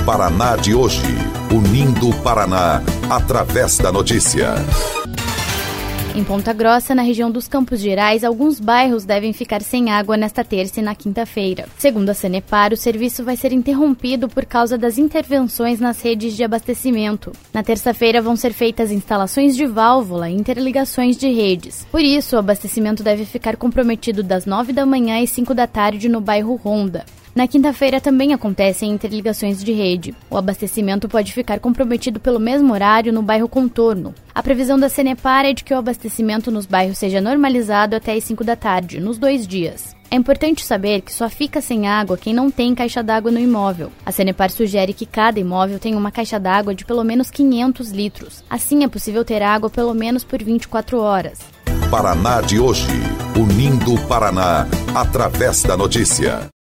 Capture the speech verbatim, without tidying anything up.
Paraná de hoje, unindo o Paraná através da notícia. Em Ponta Grossa, na região dos Campos Gerais, alguns bairros devem ficar sem água nesta terça e na quinta-feira. Segundo a Sanepar, o serviço vai ser interrompido por causa das intervenções nas redes de abastecimento. Na terça-feira vão ser feitas instalações de válvula e interligações de redes. Por isso, o abastecimento deve ficar comprometido das nove da manhã às cinco da tarde no bairro Ronda. Na quinta-feira também acontecem interligações de rede. O abastecimento pode ficar comprometido pelo mesmo horário no bairro Contorno. A previsão da Sanepar é de que o abastecimento nos bairros seja normalizado até às cinco da tarde, nos dois dias. É importante saber que só fica sem água quem não tem caixa d'água no imóvel. A Sanepar sugere que cada imóvel tenha uma caixa d'água de pelo menos quinhentos litros. Assim é possível ter água pelo menos por vinte e quatro horas. Paraná de hoje, unindo o Paraná através da notícia.